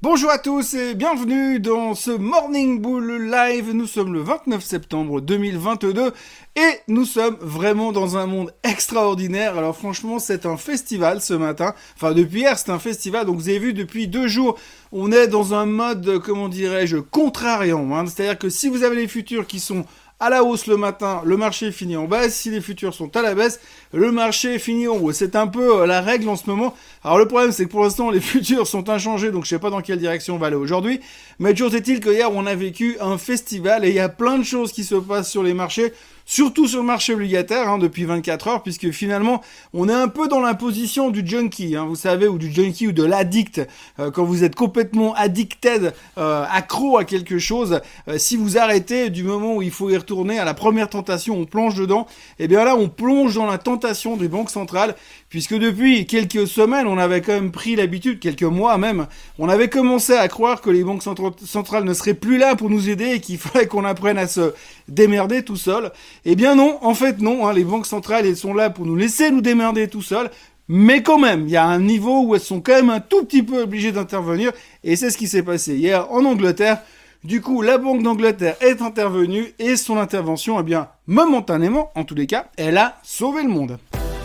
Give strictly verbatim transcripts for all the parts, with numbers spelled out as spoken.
Bonjour à tous et bienvenue dans ce Morning Bull Live. Nous sommes le vingt-neuf septembre deux mille vingt-deux et nous sommes vraiment dans un monde extraordinaire. Alors franchement, c'est un festival ce matin. Enfin, depuis hier, c'est un festival. Donc vous avez vu, depuis deux jours, on est dans un mode, comment dirais-je, contrariant. Hein. C'est-à-dire que si vous avez les futurs qui sont à la hausse le matin, le marché finit en baisse. Si les futurs sont à la baisse, le marché finit en haut. C'est un peu la règle en ce moment. Alors le problème, c'est que pour l'instant, les futurs sont inchangés, donc je sais pas dans quelle direction on va aller aujourd'hui. Mais toujours est-il que hier, on a vécu un festival et il y a plein de choses qui se passent sur les marchés, surtout sur le marché obligataire, hein, depuis vingt-quatre heures, puisque finalement, on est un peu dans la position du junkie, hein, vous savez, ou du junkie ou de l'addict, euh, quand vous êtes complètement addicted, euh, accro à quelque chose, euh, si vous arrêtez du moment où il faut y retourner à la première tentation, on plonge dedans, et bien là, on plonge dans la tentation des banques centrales, puisque depuis quelques semaines, on avait quand même pris l'habitude, quelques mois même, on avait commencé à croire que les banques centrales ne seraient plus là pour nous aider et qu'il fallait qu'on apprenne à se démerder tout seul. Eh bien non, en fait non, hein, les banques centrales, elles sont là pour nous laisser nous démerder tout seuls, mais quand même, il y a un niveau où elles sont quand même un tout petit peu obligées d'intervenir, et c'est ce qui s'est passé hier en Angleterre. Du coup, la Banque d'Angleterre est intervenue, et son intervention, eh bien, momentanément, en tous les cas, elle a sauvé le monde.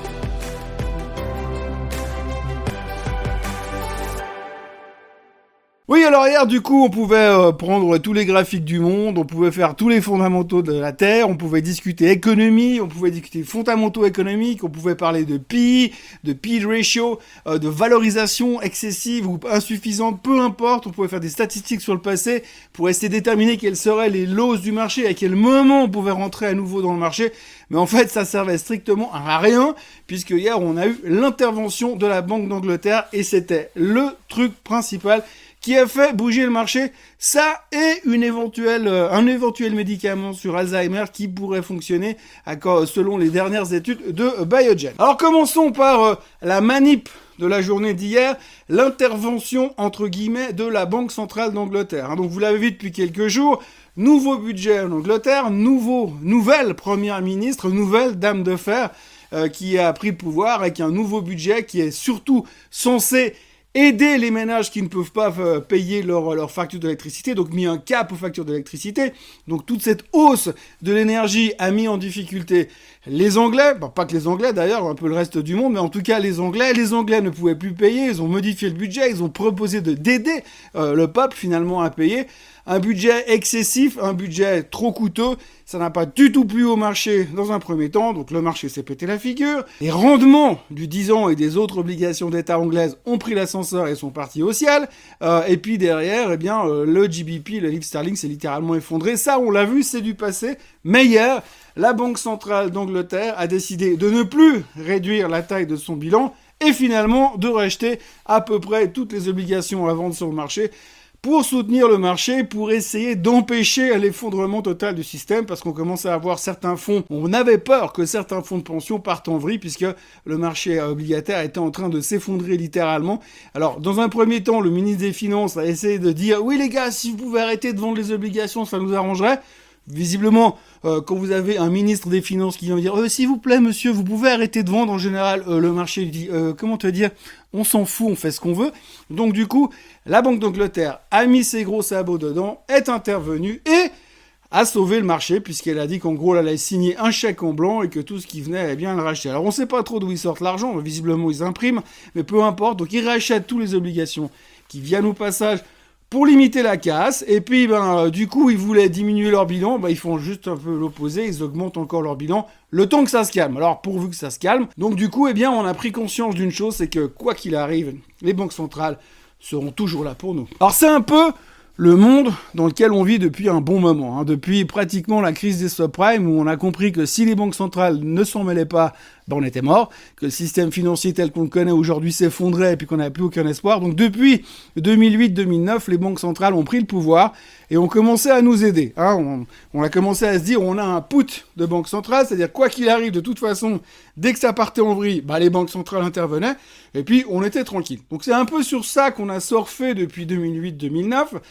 Oui, alors hier, du coup, on pouvait euh, prendre tous les graphiques du monde, on pouvait faire tous les fondamentaux de la Terre, on pouvait discuter économie, on pouvait discuter fondamentaux économiques, on pouvait parler de P E, de P E ratio, euh, de valorisation excessive ou insuffisante, peu importe, on pouvait faire des statistiques sur le passé pour essayer de déterminer quelles seraient les lows du marché, à quel moment on pouvait rentrer à nouveau dans le marché. Mais en fait, ça servait strictement à rien, puisque hier, on a eu l'intervention de la Banque d'Angleterre, et c'était le truc principal qui a fait bouger le marché. Ça et une éventuelle, euh, un éventuel médicament sur Alzheimer qui pourrait fonctionner à, selon les dernières études de Biogen. Alors commençons par euh, la manip de la journée d'hier, l'intervention entre guillemets de la Banque centrale d'Angleterre. Hein, donc vous l'avez vu depuis quelques jours, nouveau budget en Angleterre, nouveau, nouvelle première ministre, nouvelle dame de fer euh, qui a pris le pouvoir avec un nouveau budget qui est surtout censé aider les ménages qui ne peuvent pas euh, payer leur, leur facture d'électricité, donc mis un cap aux factures d'électricité. Donc toute cette hausse de l'énergie a mis en difficulté les Anglais, bon, pas que les Anglais d'ailleurs, un peu le reste du monde, mais en tout cas les Anglais. Les Anglais ne pouvaient plus payer, ils ont modifié le budget, ils ont proposé de d'aider euh, le peuple finalement à payer. Un budget excessif, un budget trop coûteux, ça n'a pas du tout plu au marché dans un premier temps, donc le marché s'est pété la figure. Les rendements du dix ans et des autres obligations d'État anglaises ont pris l'ascenseur et sont partis au ciel. Euh, et puis derrière, eh bien, euh, le G B P, le livre sterling, s'est littéralement effondré. Ça, on l'a vu, c'est du passé. Mais hier, la Banque centrale d'Angleterre a décidé de ne plus réduire la taille de son bilan et finalement de racheter à peu près toutes les obligations à vendre sur le marché pour soutenir le marché, pour essayer d'empêcher l'effondrement total du système, parce qu'on commençait à avoir certains fonds, on avait peur que certains fonds de pension partent en vrille, puisque le marché obligataire était en train de s'effondrer littéralement. Alors, dans un premier temps, le ministre des Finances a essayé de dire « Oui les gars, si vous pouvez arrêter de vendre les obligations, ça nous arrangerait ». Visiblement, euh, quand vous avez un ministre des Finances qui vient dire euh, « S'il vous plaît, monsieur, vous pouvez arrêter de vendre », en général, euh, le marché dit euh, « Comment te dire ? On s'en fout, on fait ce qu'on veut ». Donc du coup, la Banque d'Angleterre a mis ses gros sabots dedans, est intervenue et a sauvé le marché, puisqu'elle a dit qu'en gros, elle allait signer un chèque en blanc et que tout ce qui venait allait bien le racheter. Alors on ne sait pas trop d'où ils sortent l'argent, visiblement ils impriment, mais peu importe. Donc ils rachètent toutes les obligations qui viennent au passage pour limiter la casse, et puis ben euh, du coup ils voulaient diminuer leur bilan, ben ils font juste un peu l'opposé, ils augmentent encore leur bilan, le temps que ça se calme. Alors pourvu que ça se calme, donc du coup eh bien on a pris conscience d'une chose, c'est que quoi qu'il arrive, les banques centrales seront toujours là pour nous. Alors c'est un peu le monde dans lequel on vit depuis un bon moment, hein, depuis pratiquement la crise des subprimes, où on a compris que si les banques centrales ne s'en mêlaient pas, ben on était mort, que le système financier tel qu'on le connaît aujourd'hui s'effondrait et puis qu'on n'avait plus aucun espoir. Donc depuis deux mille huit deux mille neuf, les banques centrales ont pris le pouvoir et ont commencé à nous aider. Hein. On, on a commencé à se dire, on a un put de banque centrale, c'est-à-dire quoi qu'il arrive, de toute façon, dès que ça partait en vrille, ben les banques centrales intervenaient et puis on était tranquille. Donc c'est un peu sur ça qu'on a surfé depuis deux mille huit deux mille neuf.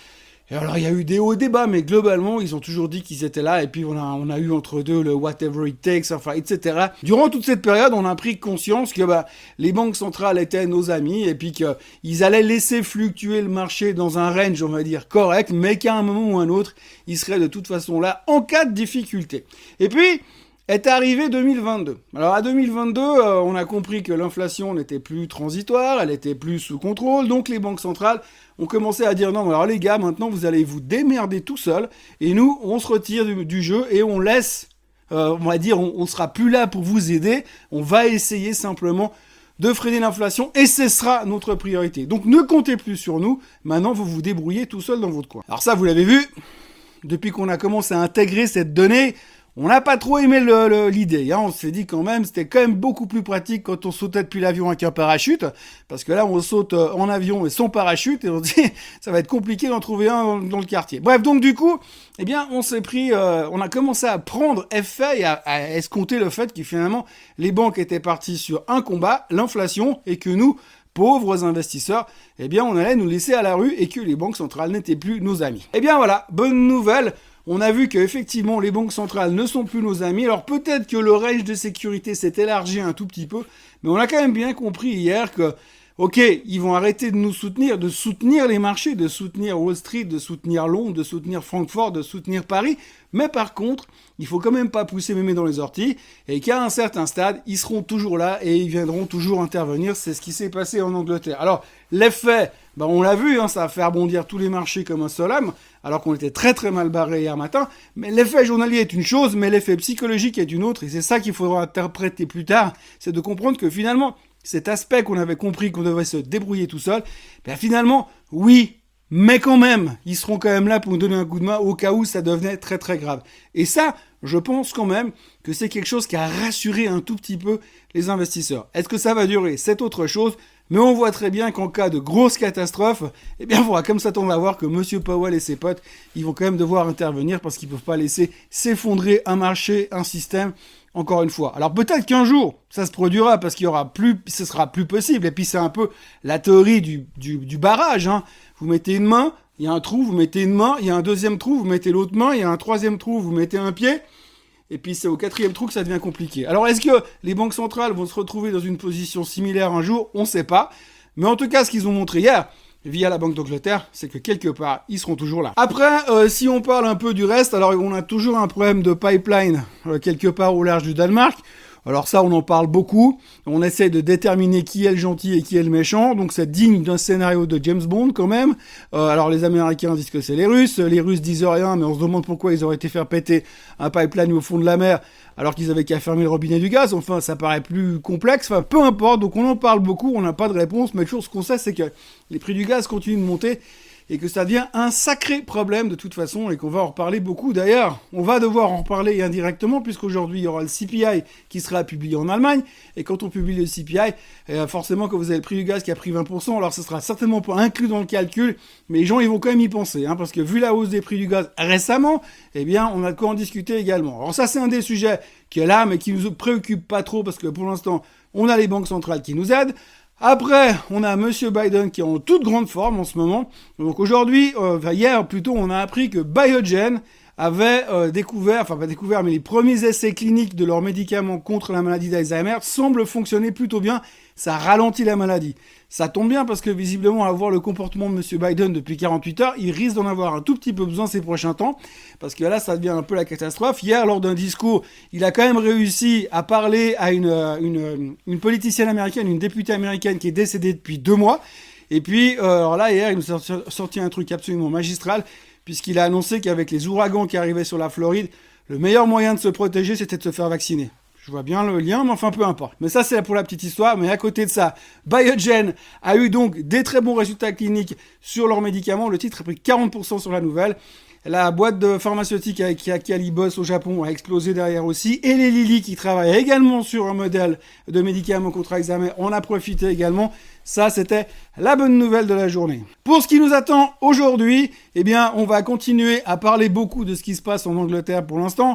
Et alors, il y a eu des hauts et des bas, mais globalement, ils ont toujours dit qu'ils étaient là. Et puis, on a, on a eu entre deux le whatever it takes, enfin, et cetera. Durant toute cette période, on a pris conscience que bah, les banques centrales étaient nos amis et puis qu'ils allaient laisser fluctuer le marché dans un range, on va dire, correct, mais qu'à un moment ou un autre, ils seraient de toute façon là en cas de difficulté. Et puis, est arrivé deux mille vingt-deux. Alors à deux mille vingt-deux, euh, on a compris que l'inflation n'était plus transitoire, elle était plus sous contrôle, donc les banques centrales ont commencé à dire non, alors les gars, maintenant vous allez vous démerder tout seul, et nous, on se retire du, du jeu et on laisse, euh, on va dire, on, on sera plus là pour vous aider, on va essayer simplement de freiner l'inflation, et ce sera notre priorité. Donc ne comptez plus sur nous, maintenant vous vous débrouillez tout seul dans votre coin. Alors ça, vous l'avez vu, depuis qu'on a commencé à intégrer cette donnée, on n'a pas trop aimé le, le, l'idée, hein. On s'est dit quand même, c'était quand même beaucoup plus pratique quand on sautait depuis l'avion avec un parachute, parce que là, on saute en avion et sans parachute, et on se dit, ça va être compliqué d'en trouver un dans, dans le quartier. Bref, donc du coup, eh bien, on s'est pris, euh, on a commencé à prendre effet et à, à escompter le fait que finalement, les banques étaient parties sur un combat, l'inflation, et que nous, pauvres investisseurs, eh bien, on allait nous laisser à la rue et que les banques centrales n'étaient plus nos amis. Eh bien voilà, bonne nouvelle. On a vu qu'effectivement, les banques centrales ne sont plus nos amis. Alors peut-être que le range de sécurité s'est élargi un tout petit peu, mais on a quand même bien compris hier que, ok, ils vont arrêter de nous soutenir, de soutenir les marchés, de soutenir Wall Street, de soutenir Londres, de soutenir Francfort, de soutenir Paris. Mais par contre, il faut quand même pas pousser mémé dans les orties, et qu'à un certain stade, ils seront toujours là et ils viendront toujours intervenir. C'est ce qui s'est passé en Angleterre. Alors, l'effet, ben on l'a vu, hein, ça a fait rebondir tous les marchés comme un seul homme, alors qu'on était très très mal barré hier matin. Mais l'effet journalier est une chose, mais l'effet psychologique est une autre, et c'est ça qu'il faudra interpréter plus tard, c'est de comprendre que finalement, cet aspect qu'on avait compris qu'on devait se débrouiller tout seul, ben finalement, oui, mais quand même, ils seront quand même là pour nous donner un coup de main au cas où ça devenait très très grave. Et ça, je pense quand même que c'est quelque chose qui a rassuré un tout petit peu les investisseurs. Est-ce que ça va durer? C'est autre chose, mais on voit très bien qu'en cas de grosse catastrophe, eh bien, il faudra comme s'attendre à voir que Monsieur Powell et ses potes, ils vont quand même devoir intervenir parce qu'ils peuvent pas laisser s'effondrer un marché, un système, encore une fois. Alors peut-être qu'un jour, ça se produira parce qu'il y aura plus, ce sera plus possible. Et puis c'est un peu la théorie du, du, du barrage, hein. Vous mettez une main, il y a un trou, vous mettez une main, il y a un deuxième trou, vous mettez l'autre main, il y a un troisième trou, vous mettez un pied. Et puis c'est au quatrième trou que ça devient compliqué. Alors est-ce que les banques centrales vont se retrouver dans une position similaire un jour? On ne sait pas. Mais en tout cas, ce qu'ils ont montré hier, via la Banque d'Angleterre, c'est que quelque part, ils seront toujours là. Après, euh, si on parle un peu du reste, alors on a toujours un problème de pipeline euh, quelque part au large du Danemark. Alors ça, on en parle beaucoup. On essaie de déterminer qui est le gentil et qui est le méchant. Donc c'est digne d'un scénario de James Bond quand même. Euh, alors les Américains disent que c'est les Russes. Les Russes disent rien, mais on se demande pourquoi ils auraient été faire péter un pipeline au fond de la mer alors qu'ils avaient qu'à fermer le robinet du gaz. Enfin, ça paraît plus complexe. Enfin, peu importe. Donc on en parle beaucoup. On n'a pas de réponse. Mais toujours ce qu'on sait, c'est que les prix du gaz continuent de monter et que ça devient un sacré problème de toute façon et qu'on va en reparler beaucoup. D'ailleurs, on va devoir en reparler indirectement puisqu'aujourd'hui, il y aura le C P I qui sera publié en Allemagne. Et quand on publie le C P I, euh, forcément, quand vous avez le prix du gaz qui a pris vingt pour cent, alors ce sera certainement pas inclus dans le calcul, mais les gens, ils vont quand même y penser, hein, parce que vu la hausse des prix du gaz récemment, eh bien, on a de quoi en discuter également. Alors ça, c'est un des sujets qui est là, mais qui nous préoccupe pas trop parce que pour l'instant, on a les banques centrales qui nous aident. Après, on a Monsieur Biden qui est en toute grande forme en ce moment. Donc aujourd'hui, euh, enfin hier plutôt, on a appris que Biogen avait euh, découvert, enfin pas découvert, mais les premiers essais cliniques de leurs médicaments contre la maladie d'Alzheimer semblent fonctionner plutôt bien. Ça ralentit la maladie. Ça tombe bien parce que visiblement, à voir le comportement de Monsieur Biden depuis quarante-huit heures, il risque d'en avoir un tout petit peu besoin ces prochains temps, parce que là, ça devient un peu la catastrophe. Hier, lors d'un discours, il a quand même réussi à parler à une, une, une politicienne américaine, une députée américaine qui est décédée depuis deux mois. Et puis, euh, alors là, hier, il nous a sorti un truc absolument magistral, puisqu'il a annoncé qu'avec les ouragans qui arrivaient sur la Floride, le meilleur moyen de se protéger, c'était de se faire vacciner. Je vois bien le lien, mais enfin, peu importe. Mais ça, c'est pour la petite histoire. Mais à côté de ça, Biogen a eu donc des très bons résultats cliniques sur leurs médicaments. Le titre a pris quarante pour cent sur la nouvelle. La boîte de pharmaceutique avec laquelle ils bossent au Japon a explosé derrière aussi. Et les Lilly, qui travaillent également sur un modèle de médicaments contre Alzheimer, en a profité également. Ça, c'était la bonne nouvelle de la journée. Pour ce qui nous attend aujourd'hui, eh bien, on va continuer à parler beaucoup de ce qui se passe en Angleterre pour l'instant.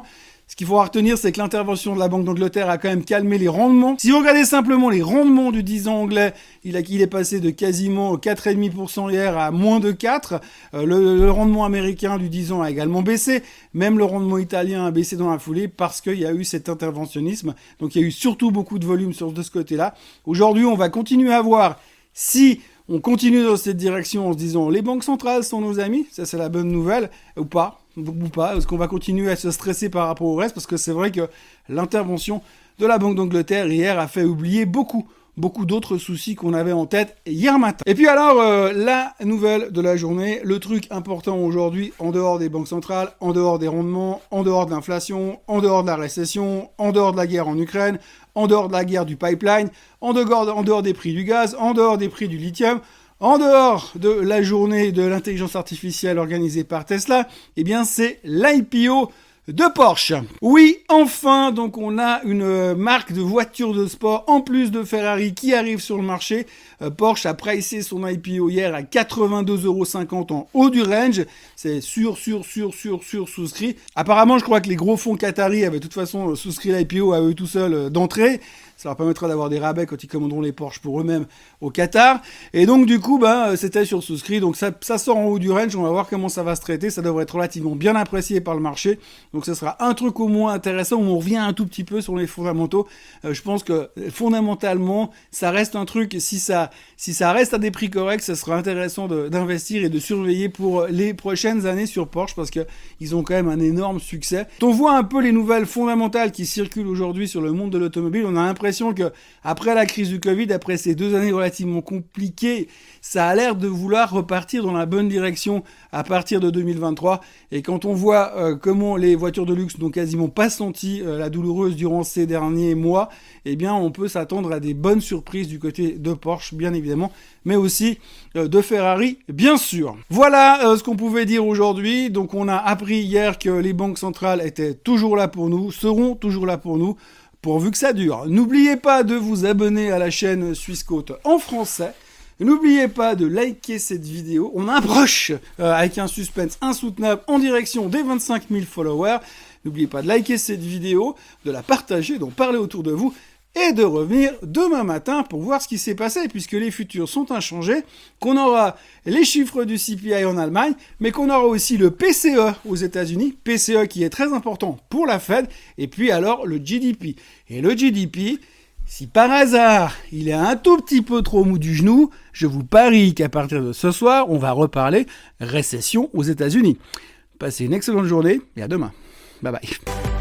Ce qu'il faut retenir, c'est que l'intervention de la Banque d'Angleterre a quand même calmé les rendements. Si vous regardez simplement les rendements du dix ans anglais, il, a, il est passé de quasiment quatre virgule cinq pour cent hier à moins de quatre. Euh, le, le rendement américain du dix ans a également baissé. Même le rendement italien a baissé dans la foulée parce qu'il y a eu cet interventionnisme. Donc il y a eu surtout beaucoup de volume sur, de ce côté-là. Aujourd'hui, on va continuer à voir si on continue dans cette direction en se disant les banques centrales sont nos amis, ça c'est la bonne nouvelle, ou pas. Ou pas, est-ce qu'on va continuer à se stresser par rapport au reste? Parce que c'est vrai que l'intervention de la Banque d'Angleterre hier a fait oublier beaucoup, beaucoup d'autres soucis qu'on avait en tête hier matin. Et puis alors, euh, la nouvelle de la journée, le truc important aujourd'hui, en dehors des banques centrales, en dehors des rendements, en dehors de l'inflation, en dehors de la récession, en dehors de la guerre en Ukraine, en dehors de la guerre du pipeline, en dehors, en dehors des prix du gaz, en dehors des prix du lithium, en dehors de la journée de l'intelligence artificielle organisée par Tesla, eh bien c'est l'I P O de Porsche. Oui, enfin, donc on a une marque de voiture de sport en plus de Ferrari qui arrive sur le marché. Euh, Porsche a pricé son I P O hier à quatre-vingt-deux euros cinquante en haut du range. C'est sur, sur, sur, sur, sur souscrit. Apparemment, je crois que les gros fonds qataris avaient de toute façon souscrit l'I P O à eux tout seuls euh, d'entrée. Ça leur permettra d'avoir des rabais quand ils commanderont les Porsche pour eux-mêmes au Qatar. Et donc, du coup, bah, c'était sur souscrit. Donc, ça, ça sort en haut du range. On va voir comment ça va se traiter. Ça devrait être relativement bien apprécié par le marché. Donc, ce sera un truc au moins intéressant où on revient un tout petit peu sur les fondamentaux. Euh, je pense que, fondamentalement, ça reste un truc, si ça, si ça reste à des prix corrects, ça sera intéressant de, d'investir et de surveiller pour les prochaines années sur Porsche parce que ils ont quand même un énorme succès. On voit un peu les nouvelles fondamentales qui circulent aujourd'hui sur le monde de l'automobile. On a l'impression que après la crise du Covid, après ces deux années relativement compliquées, ça a l'air de vouloir repartir dans la bonne direction à partir de deux mille vingt-trois. Et quand on voit euh, comment les voitures de luxe n'ont quasiment pas senti euh, la douloureuse durant ces derniers mois, eh bien on peut s'attendre à des bonnes surprises du côté de Porsche, bien évidemment, mais aussi euh, de Ferrari, bien sûr. Voilà euh, ce qu'on pouvait dire aujourd'hui. Donc on a appris hier que les banques centrales étaient toujours là pour nous, seront toujours là pour nous, pourvu que ça dure. N'oubliez pas de vous abonner à la chaîne Suisse Côte en français. N'oubliez pas de liker cette vidéo. On approche euh, avec un suspense insoutenable en direction des vingt-cinq mille followers. N'oubliez pas de liker cette vidéo, de la partager, d'en parler autour de vous et de revenir demain matin pour voir ce qui s'est passé, puisque les futurs sont inchangés, qu'on aura les chiffres du C P I en Allemagne, mais qu'on aura aussi le P C E aux États-Unis, P C E qui est très important pour la Fed, et puis alors le G D P. Et le G D P, si par hasard il est un tout petit peu trop mou du genou, je vous parie qu'à partir de ce soir, on va reparler récession aux États-Unis. Passez une excellente journée et à demain. Bye bye.